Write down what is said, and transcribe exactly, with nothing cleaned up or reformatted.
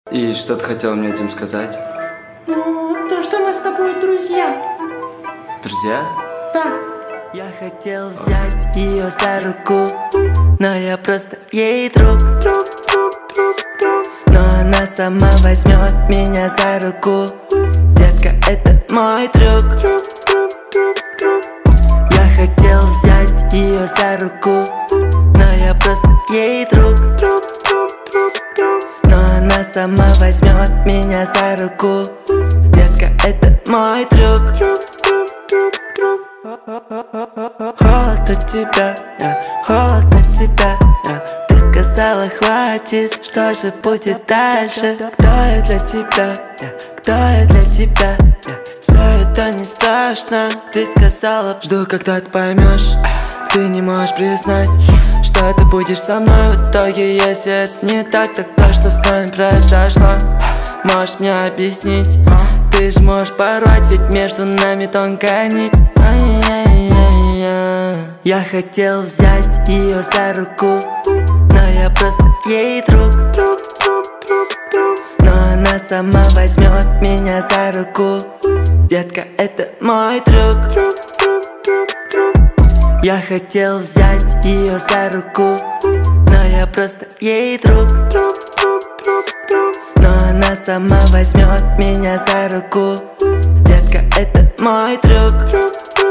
И что ты хотела мне этим сказать? Ну, то, что мы с тобой друзья. Друзья? Да. Я хотел взять ее за руку, но я просто ей друг. Но она сама возьмет меня за руку. Детка, это мой трюк. Я хотел взять ее за руку, но я просто ей друг. Но она сама возьмет меня за руку. Детка, это мой трюк. Холод от тебя, yeah. Холод от тебя, yeah. Ты сказала хватит, что же будет дальше? Кто я для тебя, yeah. Кто я для тебя, yeah. Все это не страшно. Ты сказала, жду, когда ты поймешь. Ты не можешь признать, что ты будешь со мной в итоге. Если это не так, тогда что с нами произошло? Можешь мне объяснить? Ты же можешь порвать, ведь между нами тонкая нить. Я хотел взять ее за руку, но я просто ей друг. Но она сама возьмет меня за руку. Детка, это мой трюк. Я хотел взять ее за руку, но я просто ей друг. Но она сама возьмет меня за руку. Детка, это мой трюк.